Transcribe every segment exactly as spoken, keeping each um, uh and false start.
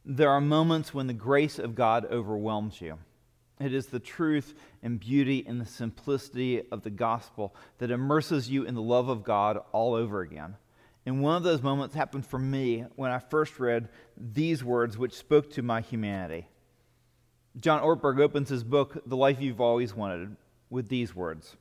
There are moments when the grace of God overwhelms you. It is the truth and beauty and the simplicity of the gospel that immerses you in the love of God all over again. And one of those moments happened for me when I first read these words which spoke to my humanity. John Ortberg opens his book, The Life You've Always Wanted, with these words.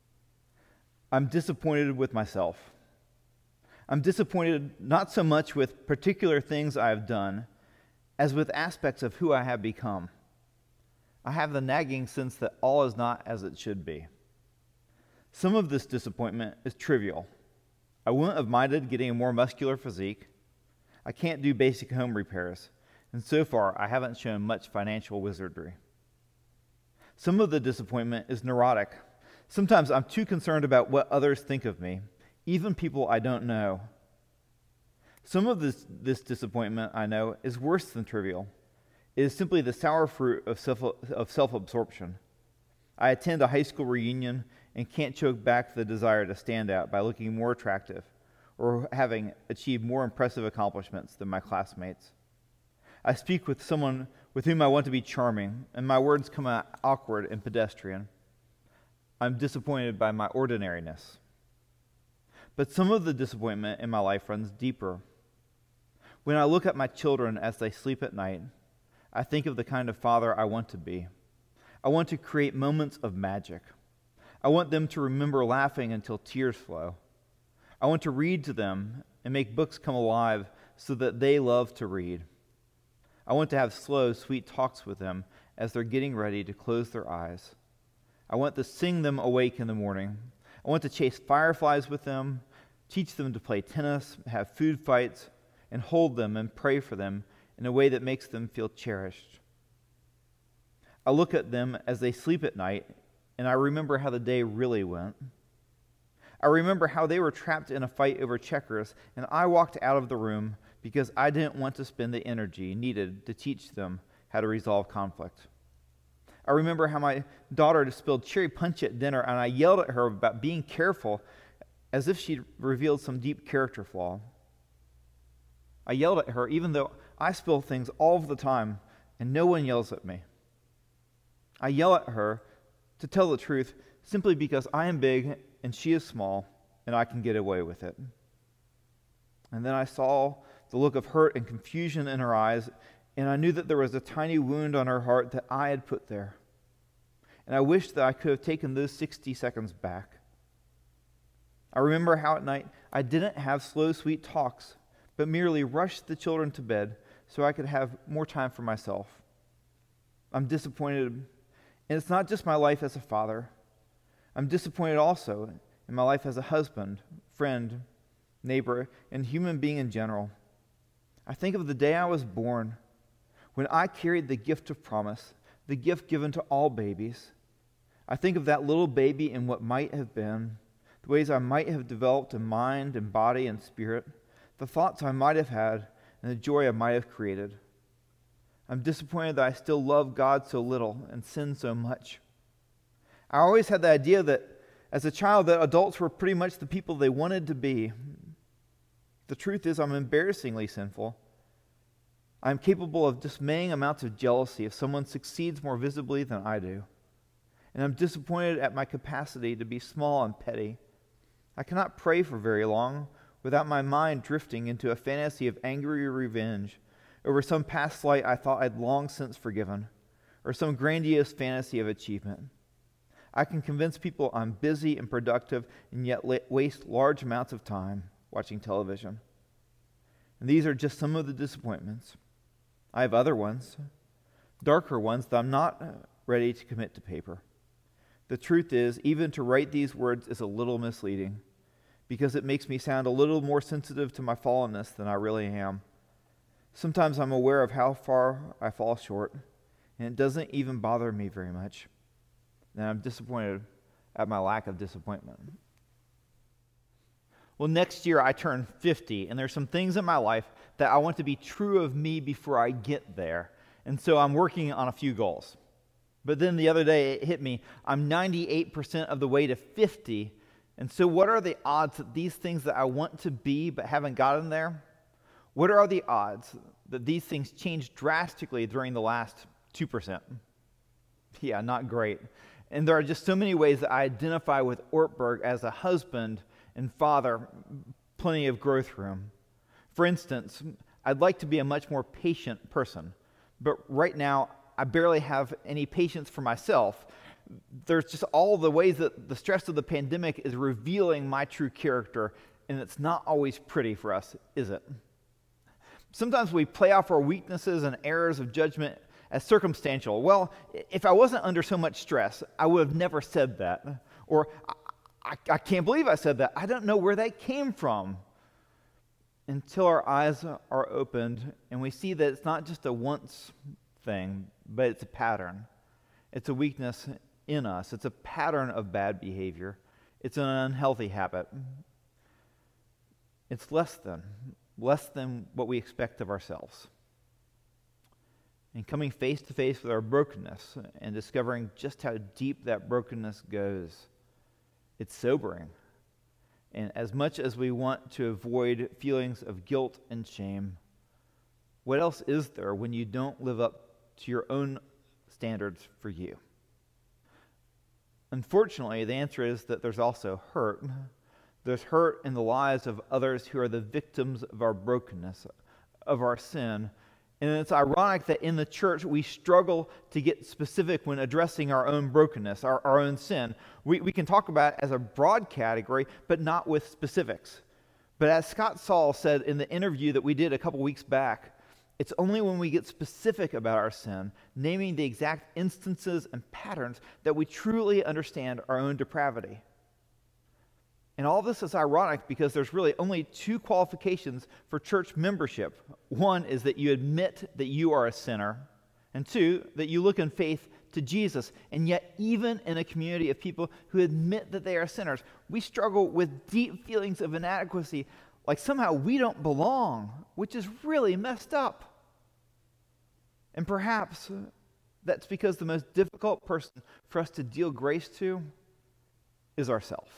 I'm disappointed with myself. I'm disappointed not so much with particular things I have done as with aspects of who I have become. I have the nagging sense that all is not as it should be. Some of this disappointment is trivial. I wouldn't have minded getting a more muscular physique. I can't do basic home repairs, and so far I haven't shown much financial wizardry. Some of the disappointment is neurotic. Sometimes I'm too concerned about what others think of me, even people I don't know. Some of this, this disappointment, I know, is worse than trivial. It is simply the sour fruit of, self, of self-absorption. I attend a high school reunion and can't choke back the desire to stand out by looking more attractive or having achieved more impressive accomplishments than my classmates. I speak with someone with whom I want to be charming, and my words come out awkward and pedestrian. I'm disappointed by my ordinariness. But some of the disappointment in my life runs deeper. When I look at my children as they sleep at night, I think of the kind of father I want to be. I want to create moments of magic. I want them to remember laughing until tears flow. I want to read to them and make books come alive so that they love to read. I want to have slow, sweet talks with them as they're getting ready to close their eyes. I want to sing them awake in the morning. I want to chase fireflies with them, teach them to play tennis, have food fights, and hold them and pray for them in a way that makes them feel cherished. I look at them as they sleep at night, and I remember how the day really went. I remember how they were trapped in a fight over checkers, and I walked out of the room because I didn't want to spend the energy needed to teach them how to resolve conflict. I remember how my daughter spilled cherry punch at dinner, and I yelled at her about being careful as if she'd revealed some deep character flaw. I yelled at her even though I spill things all the time, and no one yells at me. I yell at her, to tell the truth, simply because I am big and she is small, and I can get away with it. And then I saw the look of hurt and confusion in her eyes, and I knew that there was a tiny wound on her heart that I had put there. And I wished that I could have taken those sixty seconds back. I remember how at night I didn't have slow, sweet talks, but merely rushed the children to bed so I could have more time for myself. I'm disappointed, and it's not just my life as a father. I'm disappointed also in my life as a husband, friend, neighbor, and human being in general. I think of the day I was born, when I carried the gift of promise, the gift given to all babies. I think of that little baby and what might have been, the ways I might have developed in mind and body and spirit, the thoughts I might have had, and the joy I might have created. I'm disappointed that I still love God so little and sin so much. I always had the idea that as a child that adults were pretty much the people they wanted to be. The truth is I'm embarrassingly sinful. I'm capable of dismaying amounts of jealousy if someone succeeds more visibly than I do. And I'm disappointed at my capacity to be small and petty. I cannot pray for very long without my mind drifting into a fantasy of angry revenge over some past slight I thought I'd long since forgiven, or some grandiose fantasy of achievement. I can convince people I'm busy and productive and yet la- waste large amounts of time watching television. And these are just some of the disappointments. I have other ones, darker ones that I'm not ready to commit to paper. The truth is, even to write these words is a little misleading because it makes me sound a little more sensitive to my fallenness than I really am. Sometimes I'm aware of how far I fall short, and it doesn't even bother me very much. And I'm disappointed at my lack of disappointment. Well, next year I turn fifty, and there's some things in my life that I want to be true of me before I get there. And so I'm working on a few goals. But then the other day it hit me, I'm ninety-eight percent of the way to fifty, and so what are the odds that these things that I want to be but haven't gotten there What are the odds that these things changed drastically during the last two percent? Yeah, not great. And there are just so many ways that I identify with Ortberg as a husband and father, plenty of growth room. For instance, I'd like to be a much more patient person, but right now I barely have any patience for myself. There's just all the ways that the stress of the pandemic is revealing my true character, and it's not always pretty for us, is it? Sometimes we play off our weaknesses and errors of judgment as circumstantial. Well, if I wasn't under so much stress, I would have never said that. Or, I, I, I can't believe I said that. I don't know where that came from. Until our eyes are opened and we see that it's not just a once thing, but it's a pattern. It's a weakness in us. It's a pattern of bad behavior. It's an unhealthy habit. It's less than, less than what we expect of ourselves. And coming face to face with our brokenness and discovering just how deep that brokenness goes, it's sobering. And as much as we want to avoid feelings of guilt and shame, what else is there when you don't live up to your own standards for you? Unfortunately, the answer is that there's also hurt. There's hurt in the lives of others who are the victims of our brokenness, of our sin. And it's ironic that in the church we struggle to get specific when addressing our own brokenness, our, our own sin. We, we can talk about it as a broad category, but not with specifics. But as Scott Saul said in the interview that we did a couple weeks back, it's only when we get specific about our sin, naming the exact instances and patterns, that we truly understand our own depravity. And all this is ironic because there's really only two qualifications for church membership. One is that you admit that you are a sinner, and two, that you look in faith to Jesus. And yet, even in a community of people who admit that they are sinners, we struggle with deep feelings of inadequacy, like somehow we don't belong, which is really messed up. And perhaps that's because the most difficult person for us to deal grace to is ourselves.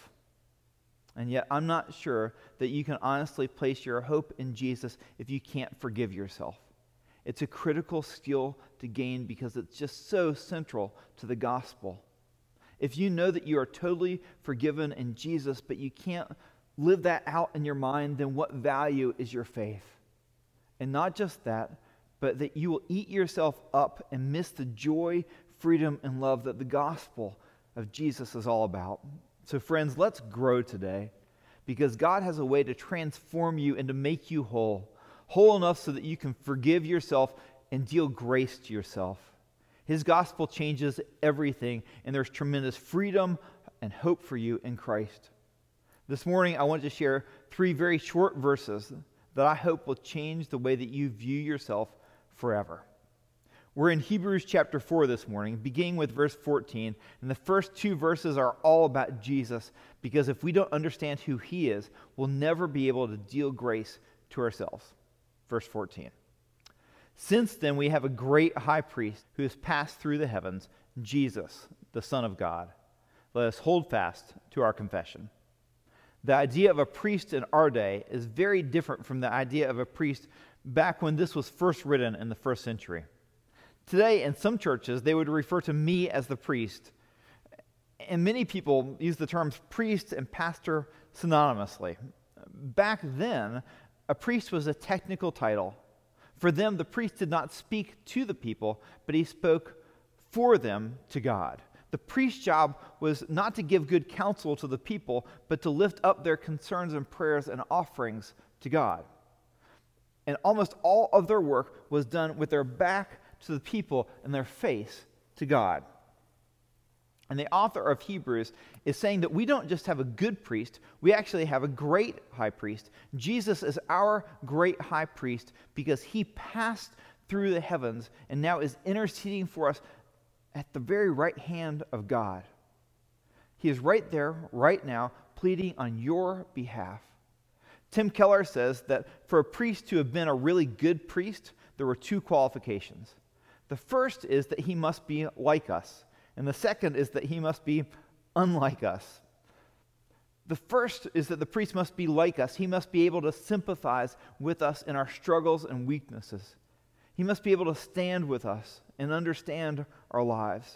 And yet, I'm not sure that you can honestly place your hope in Jesus if you can't forgive yourself. It's a critical skill to gain because it's just so central to the gospel. If you know that you are totally forgiven in Jesus, but you can't live that out in your mind, then what value is your faith? And not just that, but that you will eat yourself up and miss the joy, freedom, and love that the gospel of Jesus is all about. So friends, let's grow today because God has a way to transform you and to make you whole. Whole enough so that you can forgive yourself and deal grace to yourself. His gospel changes everything, and there's tremendous freedom and hope for you in Christ. This morning, I want to share three very short verses that I hope will change the way that you view yourself forever. We're in Hebrews chapter four this morning, beginning with verse fourteen, and the first two verses are all about Jesus, because if we don't understand who he is, we'll never be able to deal grace to ourselves. Verse fourteen. Since then we have a great high priest who has passed through the heavens, Jesus, the Son of God. Let us hold fast to our confession. The idea of a priest in our day is very different from the idea of a priest back when this was first written in the first century. Today, in some churches, they would refer to me as the priest. And many people use the terms priest and pastor synonymously. Back then, a priest was a technical title. For them, the priest did not speak to the people, but he spoke for them to God. The priest's job was not to give good counsel to the people, but to lift up their concerns and prayers and offerings to God. And almost all of their work was done with their back to the people and their face to God. And the author of Hebrews is saying that we don't just have a good priest, we actually have a great high priest. Jesus is our great high priest because he passed through the heavens and now is interceding for us at the very right hand of God. He is right there, right now, pleading on your behalf. Tim Keller says that for a priest to have been a really good priest, there were two qualifications. The first is that he must be like us, and the second is that he must be unlike us. The first is that the priest must be like us. He must be able to sympathize with us in our struggles and weaknesses. He must be able to stand with us and understand our lives.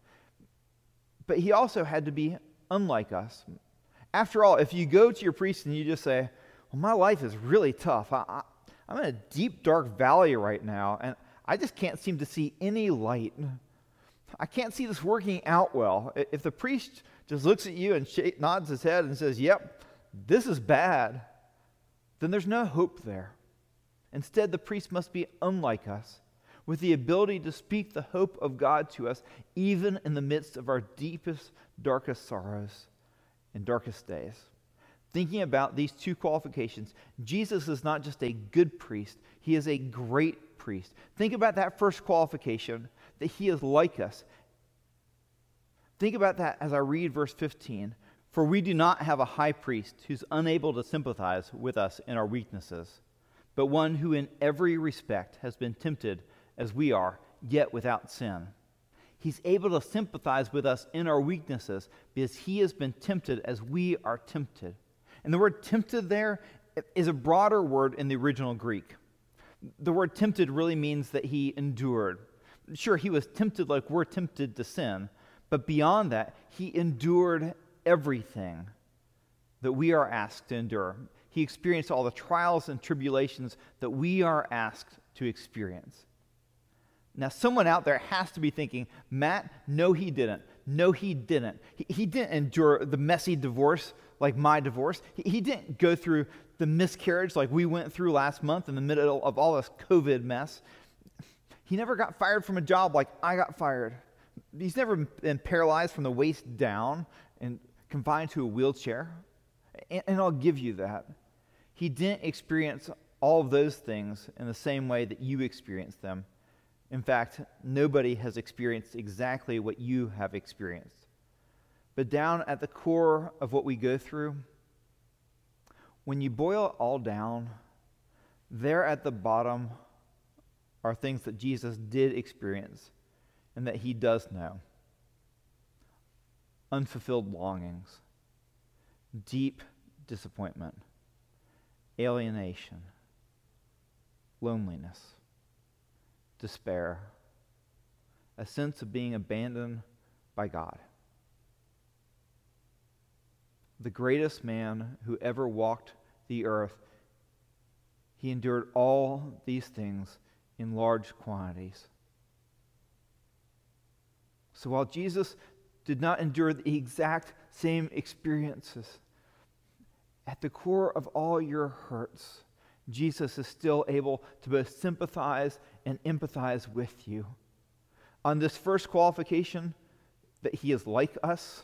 But he also had to be unlike us. After all, if you go to your priest and you just say, well, my life is really tough. I, I, I'm in a deep, dark valley right now, and I just can't seem to see any light. I can't see this working out well. If the priest just looks at you and sh- nods his head and says, yep, this is bad, then there's no hope there. Instead, the priest must be unlike us, with the ability to speak the hope of God to us, even in the midst of our deepest, darkest sorrows and darkest days. Thinking about these two qualifications, Jesus is not just a good priest, he is a great priest. Think about that first qualification, that he is like us. Think about that as I read verse fifteen. For we do not have a high priest who's unable to sympathize with us in our weaknesses, but one who in every respect has been tempted as we are, yet without sin. He's able to sympathize with us in our weaknesses because he has been tempted as we are tempted. And the word tempted there is a broader word in the original Greek. The word tempted really means that he endured. Sure, he was tempted like we're tempted to sin, but beyond that, he endured everything that we are asked to endure. He experienced all the trials and tribulations that we are asked to experience. Now, someone out there has to be thinking, Matt, no, he didn't. No, he didn't. He, he didn't endure the messy divorce like my divorce. He, he didn't go through the miscarriage like we went through last month in the middle of all this COVID mess. He never got fired from a job like I got fired. He's never been paralyzed from the waist down and confined to a wheelchair. And, and I'll give you that. He didn't experience all of those things in the same way that you experienced them. In fact, nobody has experienced exactly what you have experienced. But down at the core of what we go through, when you boil it all down, there at the bottom are things that Jesus did experience and that he does know. Unfulfilled longings, deep disappointment, alienation, loneliness, despair, a sense of being abandoned by God. The greatest man who ever walked the earth, he endured all these things in large quantities. So while Jesus did not endure the exact same experiences, at the core of all your hurts, Jesus is still able to both sympathize and empathize with you. On this first qualification, that he is like us,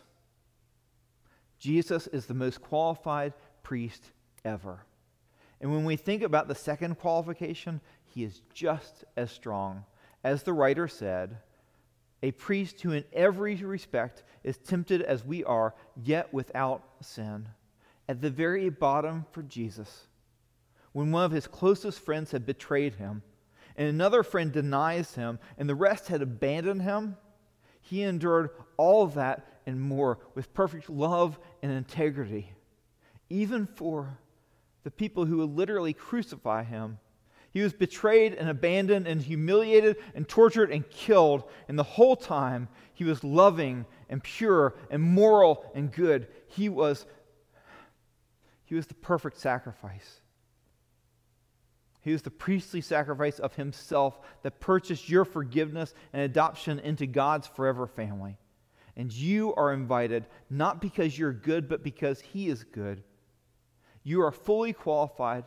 Jesus is the most qualified priest ever. And when we think about the second qualification, he is just as strong. As the writer said, a priest who in every respect is tempted as we are, yet without sin. At the very bottom for Jesus, when one of his closest friends had betrayed him, and another friend denies him, and the rest had abandoned him, he endured all of that and more with perfect love and integrity, even for the people who would literally crucify him. He was betrayed and abandoned and humiliated and tortured and killed, and the whole time he was loving and pure and moral and good. He was, he was the perfect sacrifice. He was the priestly sacrifice of himself that purchased your forgiveness and adoption into God's forever family. And you are invited, not because you're good, but because he is good. You are fully qualified,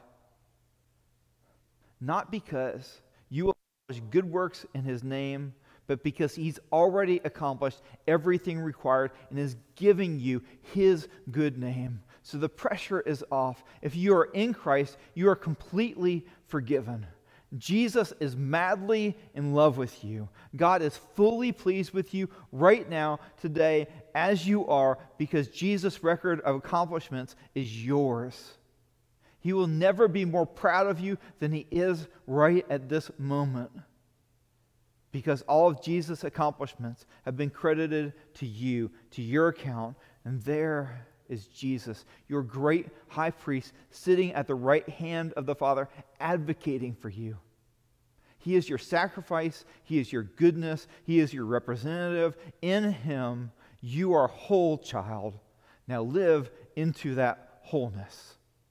not because you accomplish good works in his name, but because he's already accomplished everything required and is giving you his good name. So the pressure is off. If you are in Christ, you are completely forgiven. Jesus is madly in love with you. God is fully pleased with you right now, today, as you are, because Jesus' record of accomplishments is yours. He will never be more proud of you than he is right at this moment, because all of Jesus' accomplishments have been credited to you, to your account, and there is Jesus, your great high priest, sitting at the right hand of the Father, advocating for you. He is your sacrifice. He is your goodness. He is your representative. In him, you are whole, child. Now live into that wholeness.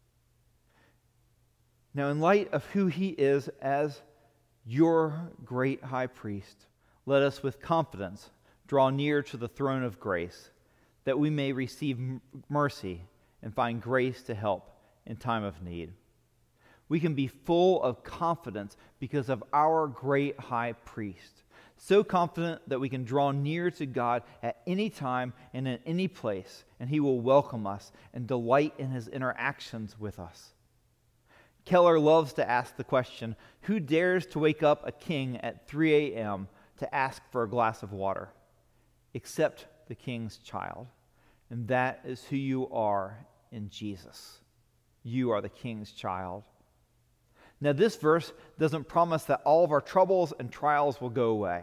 Now, in light of who he is as your great high priest, let us with confidence draw near to the throne of grace, that we may receive m- mercy and find grace to help in time of need. We can be full of confidence because of our great high priest, so confident that we can draw near to God at any time and in any place, and he will welcome us and delight in his interactions with us. Keller loves to ask the question, who dares to wake up a king at three a.m. to ask for a glass of water? Except the king's child. And that is who you are in Jesus. You are the king's child. Now, this verse doesn't promise that all of our troubles and trials will go away.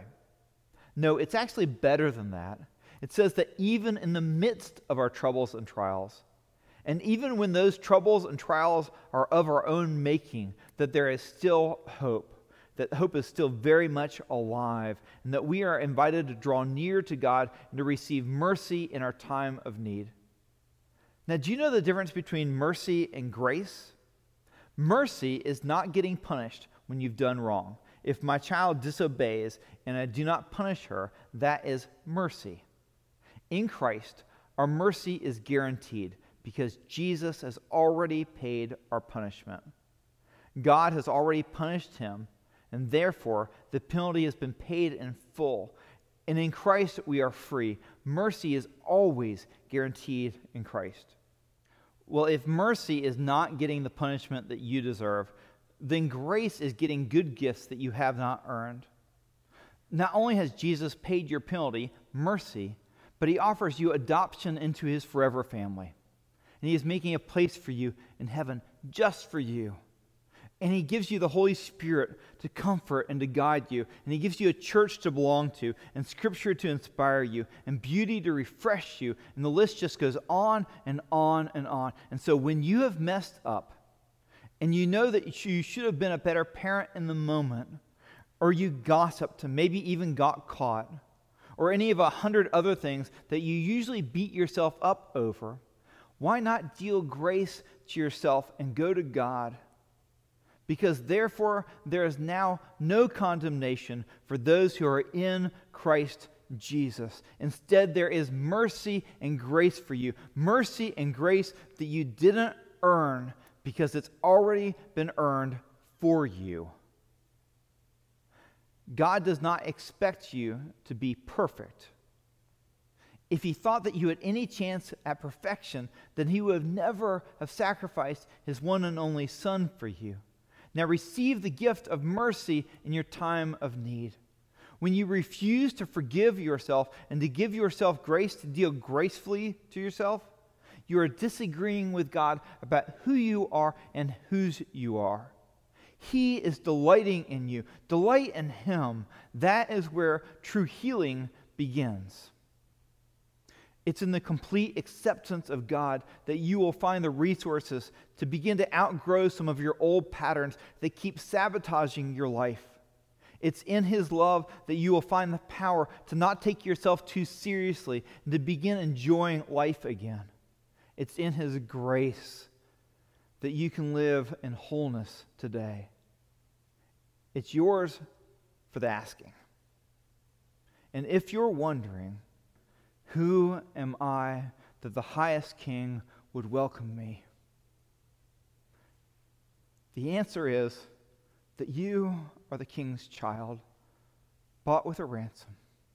No, it's actually better than that. It says that even in the midst of our troubles and trials, and even when those troubles and trials are of our own making, that there is still hope, that hope is still very much alive, and that we are invited to draw near to God and to receive mercy in our time of need. Now, do you know the difference between mercy and grace? Mercy is not getting punished when you've done wrong. If my child disobeys and I do not punish her, that is mercy. In Christ, our mercy is guaranteed, because Jesus has already paid our punishment. God has already punished him, and therefore the penalty has been paid in full. And in Christ we are free. Mercy is always guaranteed in Christ. Well, if mercy is not getting the punishment that you deserve, then grace is getting good gifts that you have not earned. Not only has Jesus paid your penalty, mercy, but he offers you adoption into his forever family. And he is making a place for you in heaven just for you. And he gives you the Holy Spirit to comfort and to guide you. And he gives you a church to belong to, and scripture to inspire you, and beauty to refresh you. And the list just goes on and on and on. And so when you have messed up, and you know that you should have been a better parent in the moment, or you gossiped and maybe even got caught, or any of a hundred other things that you usually beat yourself up over, why not deal grace to yourself and go to God? Because therefore there is now no condemnation for those who are in Christ Jesus. Instead, there is mercy and grace for you. Mercy and grace that you didn't earn, because it's already been earned for you. God does not expect you to be perfect. If he thought that you had any chance at perfection, then he would have never have sacrificed his one and only Son for you. Now receive the gift of mercy in your time of need. When you refuse to forgive yourself and to give yourself grace to deal gracefully to yourself, you are disagreeing with God about who you are and whose you are. He is delighting in you. Delight in him. That is where true healing begins. It's in the complete acceptance of God that you will find the resources to begin to outgrow some of your old patterns that keep sabotaging your life. It's in his love that you will find the power to not take yourself too seriously and to begin enjoying life again. It's in his grace that you can live in wholeness today. It's yours for the asking. And if you're wondering, who am I that the highest king would welcome me? The answer is that you are the king's child, bought with a ransom.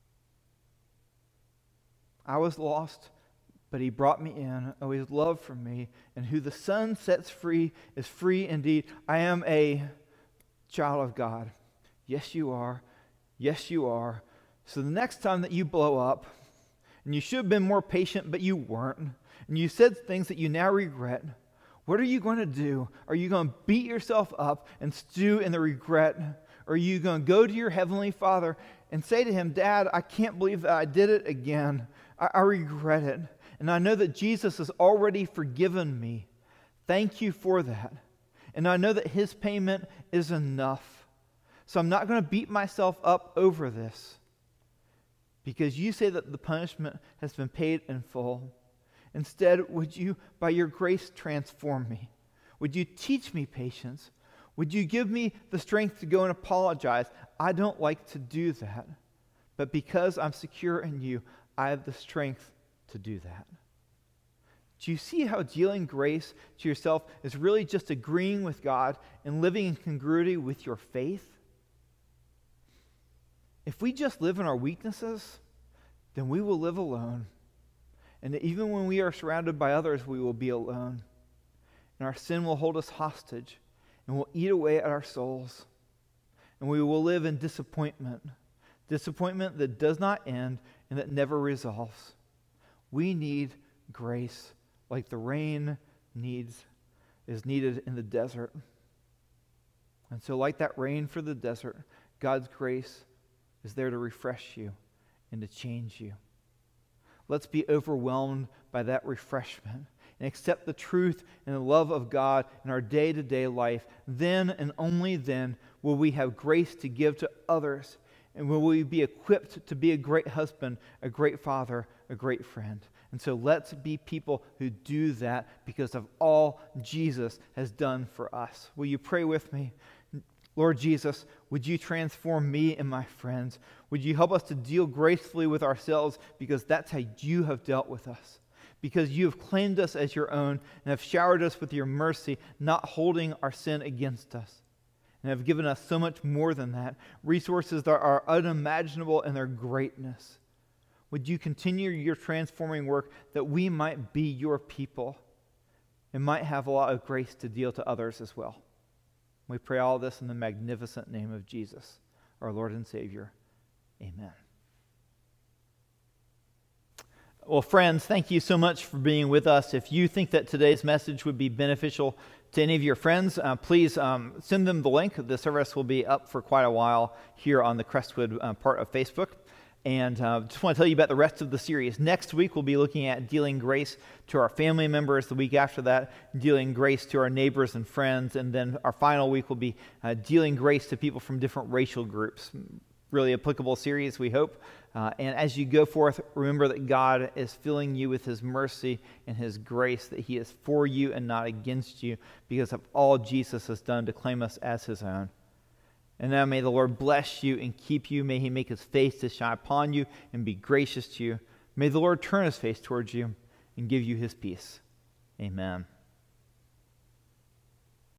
I was lost, but he brought me in. Oh, his love for me, and who the Son sets free is free indeed. I am a child of God. Yes, you are. Yes, you are. So the next time that you blow up, and you should have been more patient, but you weren't, and you said things that you now regret, what are you going to do? Are you going to beat yourself up and stew in the regret? Or are you going to go to your heavenly Father and say to him, Dad, I can't believe that I did it again. I, I regret it. And I know that Jesus has already forgiven me. Thank you for that. And I know that his payment is enough. So I'm not going to beat myself up over this, because you say that the punishment has been paid in full. Instead, would you, by your grace, transform me? Would you teach me patience? Would you give me the strength to go and apologize? I don't like to do that. But because I'm secure in you, I have the strength to do that. Do you see how dealing grace to yourself is really just agreeing with God and living in congruity with your faith? If we just live in our weaknesses, then we will live alone. And even when we are surrounded by others, we will be alone. And our sin will hold us hostage and will eat away at our souls. And we will live in disappointment. Disappointment that does not end and that never resolves. We need grace like the rain needs is needed in the desert. And so like that rain for the desert, God's grace is there to refresh you and to change you. Let's be overwhelmed by that refreshment and accept the truth and the love of God in our day-to-day life. Then and only then will we have grace to give to others, and will we be equipped to be a great husband, a great father, a great friend. And so let's be people who do that because of all Jesus has done for us. Will you pray with me? Lord Jesus, would you transform me and my friends? Would you help us to deal gracefully with ourselves, because that's how you have dealt with us. Because you have claimed us as your own and have showered us with your mercy, not holding our sin against us. And have given us so much more than that, resources that are unimaginable in their greatness. Would you continue your transforming work that we might be your people and might have a lot of grace to deal to others as well. We pray all this in the magnificent name of Jesus, our Lord and Savior. Amen. Well, friends, thank you so much for being with us. If you think that today's message would be beneficial to any of your friends, uh, please um, send them the link. The service will be up for quite a while here on the Crestwood uh, part of Facebook. And uh, just want to tell you about the rest of the series. Next week, we'll be looking at dealing grace to our family members. The week after that, dealing grace to our neighbors and friends. And then our final week will be uh, dealing grace to people from different racial groups. Really applicable series, we hope. Uh, and as you go forth, remember that God is filling you with his mercy and his grace, that he is for you and not against you, because of all Jesus has done to claim us as his own. And now may the Lord bless you and keep you. May he make his face to shine upon you and be gracious to you. May the Lord turn his face towards you and give you his peace. Amen.